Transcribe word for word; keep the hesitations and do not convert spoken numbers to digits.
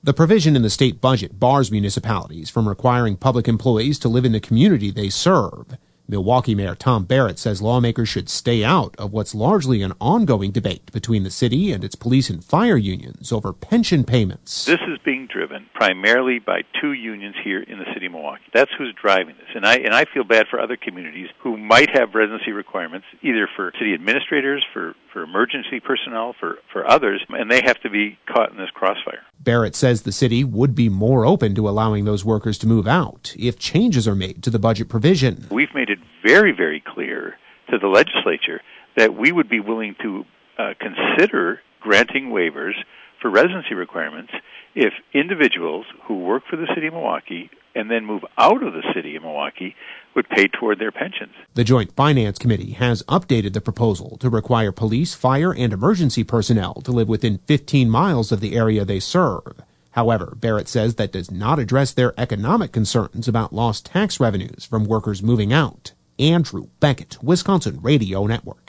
The provision in the state budget bars municipalities from requiring public employees to live in the community they serve. Milwaukee Mayor Tom Barrett says lawmakers should stay out of what's largely an ongoing debate between the city and its police and fire unions over pension payments. This is being driven primarily by two unions here in the city of Milwaukee. That's who's driving this. And I and I feel bad for other communities who might have residency requirements, either for city administrators, for, for emergency personnel, for, for others, and they have to be caught in this crossfire. Barrett says the city would be more open to allowing those workers to move out if changes are made to the budget provision. We've made it very, very clear to the legislature that we would be willing to uh, consider granting waivers for residency requirements if individuals who work for the city of Milwaukee and then move out of the city of Milwaukee would pay toward their pensions. The Joint Finance Committee has updated the proposal to require police, fire, and emergency personnel to live within fifteen miles of the area they serve. However, Barrett says that does not address their economic concerns about lost tax revenues from workers moving out. Andrew Beckett, Wisconsin Radio Network.